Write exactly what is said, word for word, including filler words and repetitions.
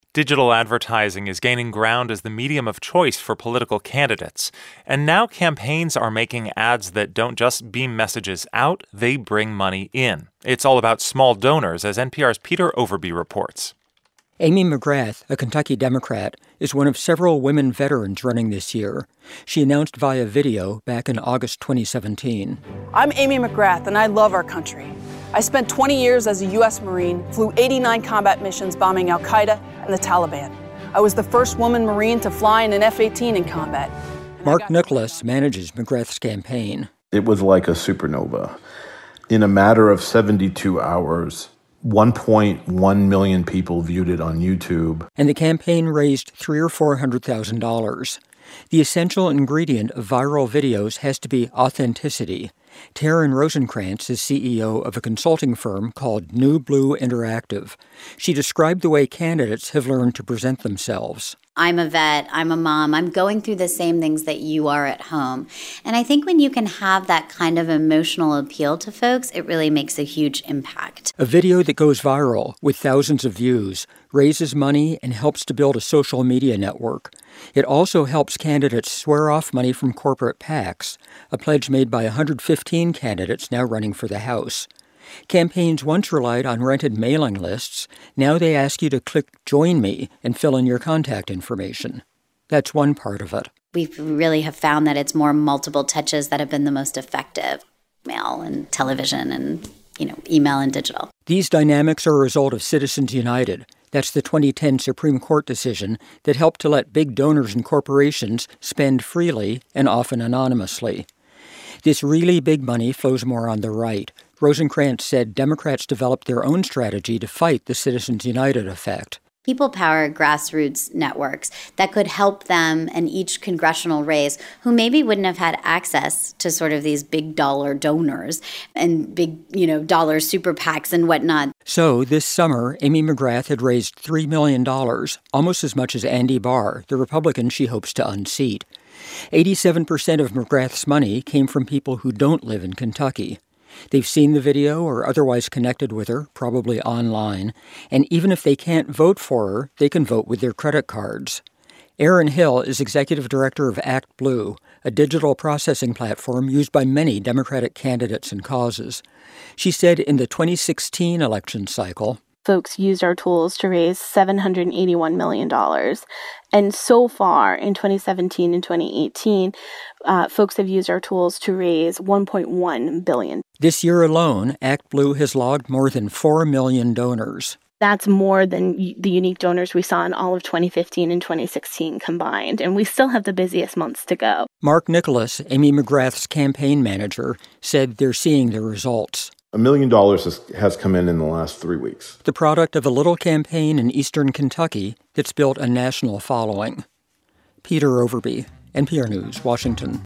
Digital advertising is gaining ground as the medium of choice for political candidates. And now campaigns are making ads that don't just beam messages out, they bring money in. It's all about small donors, as N P R's Peter Overby reports. Amy McGrath, a Kentucky Democrat, is one of several women veterans running this year. She announced via video back in August twenty seventeen. I'm Amy McGrath, and I love our country. I spent twenty years as a U S Marine, flew eighty-nine combat missions bombing Al-Qaeda and the Taliban. I was the first woman Marine to fly in an F eighteen in combat. Mark Nicholas manages McGrath's campaign. It was like a supernova. In a matter of seventy-two hours, one point one million people viewed it on YouTube. And the campaign raised three or four hundred thousand dollars. The essential ingredient of viral videos has to be authenticity. Taryn Rosenkrantz is C E O of a consulting firm called New Blue Interactive. She described the way candidates have learned to present themselves. I'm a vet, I'm a mom, I'm going through the same things that you are at home. And I think when you can have that kind of emotional appeal to folks, it really makes a huge impact. A video that goes viral with thousands of views raises money and helps to build a social media network. It also helps candidates swear off money from corporate PACs, a pledge made by one hundred fifteen candidates now running for the House. Campaigns once relied on rented mailing lists. Now they ask you to click Join Me and fill in your contact information. That's one part of it. We really have found that it's more multiple touches that have been the most effective. Mail and television and, you know, email and digital. These dynamics are a result of Citizens United. That's the twenty ten Supreme Court decision that helped to let big donors and corporations spend freely and often anonymously. This really big money flows more on the right. Rosenkrantz said Democrats developed their own strategy to fight the Citizens United effect. People power grassroots networks that could help them in each congressional race who maybe wouldn't have had access to sort of these big dollar donors and big, you know, dollar super PACs and whatnot. So this summer, Amy McGrath had raised three million dollars, almost as much as Andy Barr, the Republican she hopes to unseat. eighty-seven percent of McGrath's money came from people who don't live in Kentucky. They've seen the video or otherwise connected with her, probably online, and even if they can't vote for her, they can vote with their credit cards. Erin Hill is executive director of Act Blue, a digital processing platform used by many Democratic candidates and causes. She said in the twenty sixteen election cycle, folks used our tools to raise seven hundred eighty-one million dollars. And so far, in twenty seventeen and twenty eighteen, uh, folks have used our tools to raise one point one billion dollars. This year alone, Act Blue has logged more than four million donors. That's more than the unique donors we saw in all of twenty fifteen and twenty sixteen combined, and we still have the busiest months to go. Mark Nicholas, Amy McGrath's campaign manager, said they're seeing the results. A million dollars has, has come in in the last three weeks. The product of a little campaign in eastern Kentucky that's built a national following. Peter Overby, N P R News, Washington.